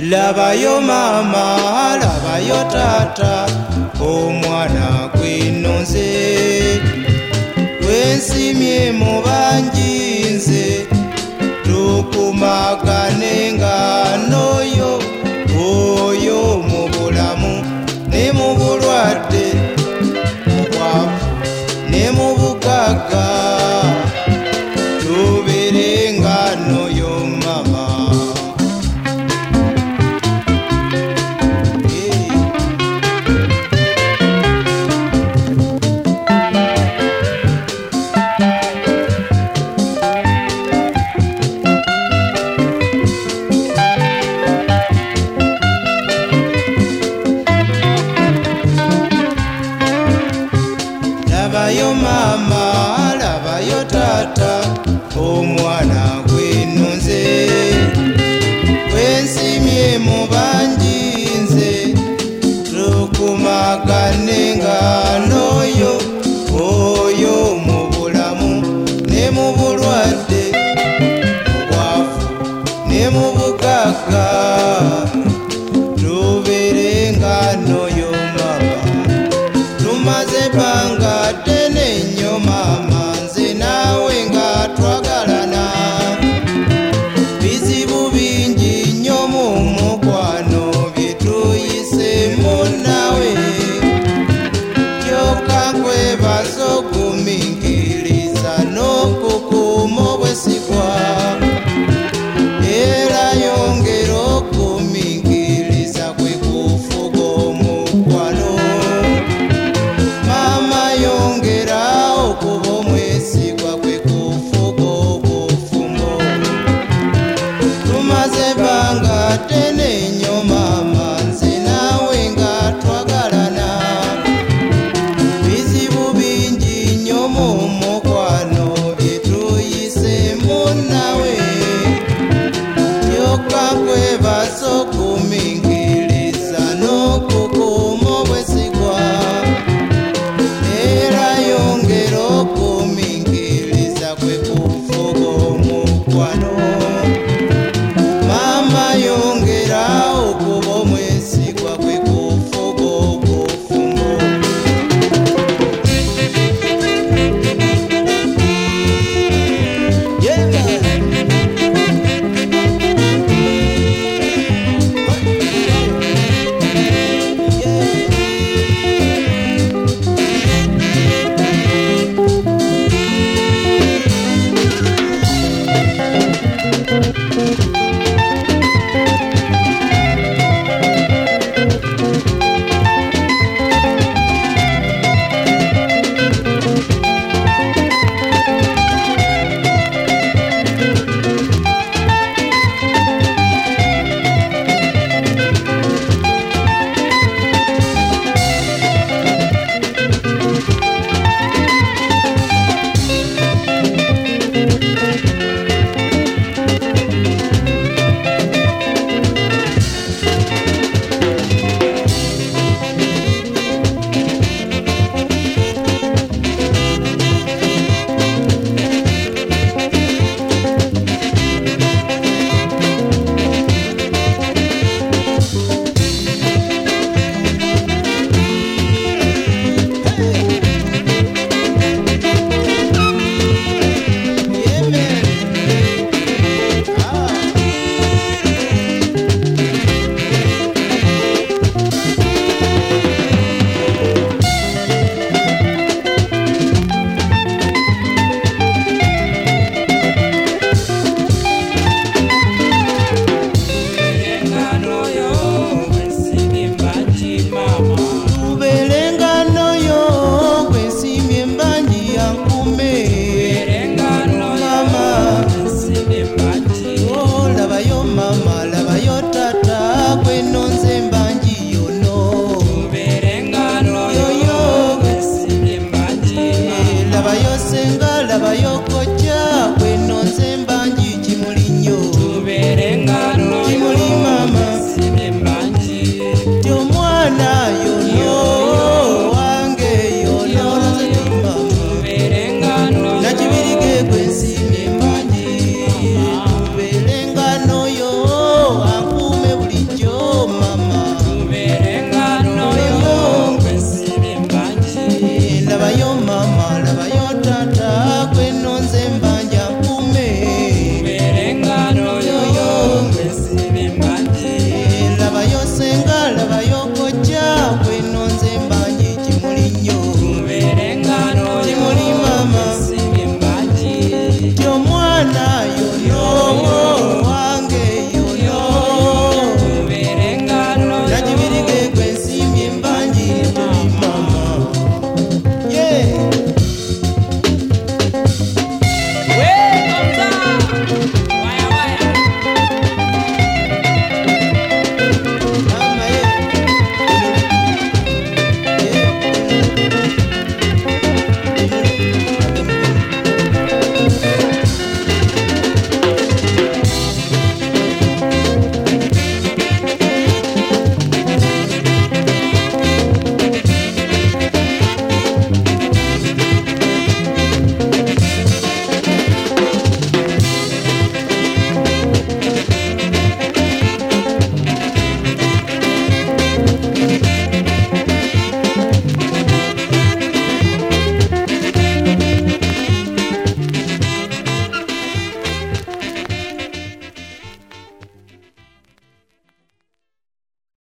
Labayo mama, labayo tata, omwana gwinonze, gwensimye mu banjinze, tukumagane ng'anoyo, oyo mu bulamu ne mu bulwadde, mu bwavu ne mu bugagga, tubeere ng'anoyo mama. Labayo mama, labayo tata, omwana gwinonze, gwensimye mu banjinze, tukumagane ng'anoyo, oyo mu bulamu ne mu bulwadde, mu bwavu ne mu bugagga, tubeere ng'anoyo mama. Tumaze ebbanga ddene nnyo mama, nze naawe nga twagalana, bizibu bingi nnyo mu mukwano bye tuyisemu nawe, kyokka nkwebaza okumiikiriza n'okukuuma obwesigwa, era yongera okumiikiriza kwe kufuga omukwano. Yongera okuba omwesigwa kwe kufuga obufumbo. Tumaze ebbanga ddene nnyo mama, nze naawe nga twagalana, bizibu bingi nnyo mu mukwano bye tuyisemu nawe, kyokka nkwebaza